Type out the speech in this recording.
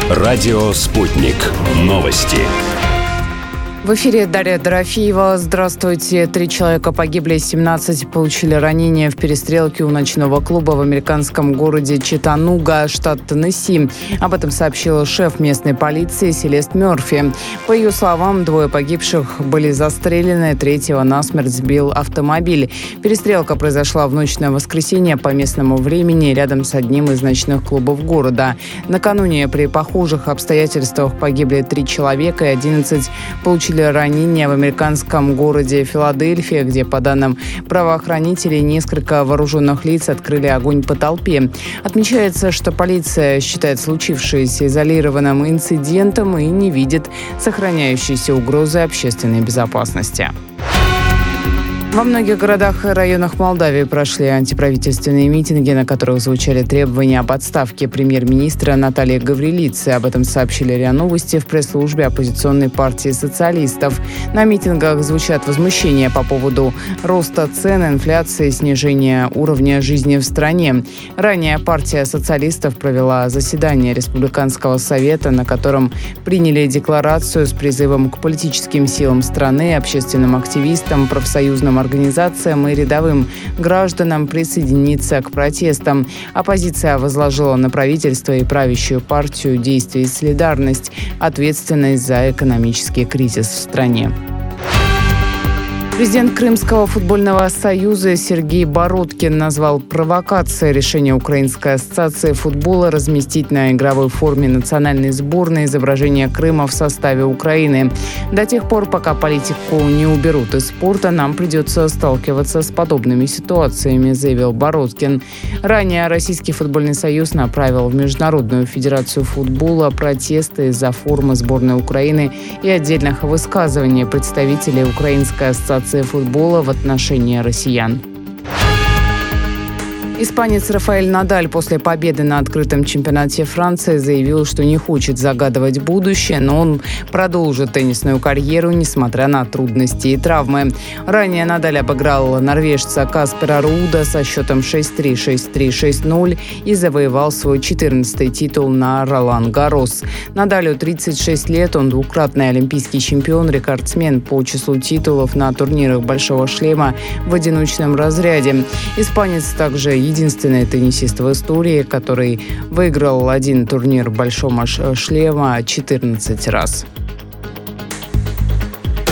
Радио «Спутник». Новости. В эфире Дарья Дорофеева. Здравствуйте. 3 человека погибли, 17 получили ранения в перестрелке у ночного клуба в американском городе Чаттануга, штат Теннесси. Об этом сообщила шеф местной полиции Селест Мерфи. По ее словам, 2 погибших были застрелены, 3-го насмерть сбил автомобиль. Перестрелка произошла в ночь на воскресенье по местному времени рядом с одним из ночных клубов города. Накануне при похожих обстоятельствах погибли 3 человека и 11 получили ранения в американском городе Филадельфия, где, по данным правоохранителей, несколько вооруженных лиц открыли огонь по толпе. Отмечается, что полиция считает случившееся изолированным инцидентом и не видит сохраняющейся угрозы общественной безопасности. Во многих городах и районах Молдавии прошли антиправительственные митинги, на которых звучали требования об отставке премьер-министра Натальи Гаврилидзе. Об этом сообщили РИА Новости в пресс-службе оппозиционной партии социалистов. На митингах звучат возмущения по поводу роста цен, инфляции, снижения уровня жизни в стране. Ранее партия социалистов провела заседание Республиканского совета, на котором приняли декларацию с призывом к политическим силам страны, общественным активистам, профсоюзным организациям и рядовым гражданам присоединиться к протестам. Оппозиция возложила на правительство и правящую партию действия и солидарность, ответственность за экономический кризис в стране. Президент Крымского футбольного союза Сергей Бородкин назвал провокацией решение Украинской ассоциации футбола разместить на игровой форме национальной сборной изображение Крыма в составе Украины. До тех пор, пока политику не уберут из спорта, нам придется сталкиваться с подобными ситуациями, заявил Бородкин. Ранее Российский футбольный союз направил в Международную федерацию футбола протесты из-за формы сборной Украины и отдельных высказываний представителей Украинской ассоциации футбола в отношении россиян. Испанец Рафаэль Надаль после победы на открытом чемпионате Франции заявил, что не хочет загадывать будущее, но он продолжит теннисную карьеру, несмотря на трудности и травмы. Ранее Надаль обыграл норвежца Каспера Руда со счетом 6-3, 6-3, 6-0 и завоевал свой 14-й титул на Ролан-Гаррос. Надалю 36 лет, он двукратный олимпийский чемпион, рекордсмен по числу титулов на турнирах «Большого шлема» в одиночном разряде. Испанец также единственный теннисист в истории, который выиграл один турнир «Большого шлема» 14 раз.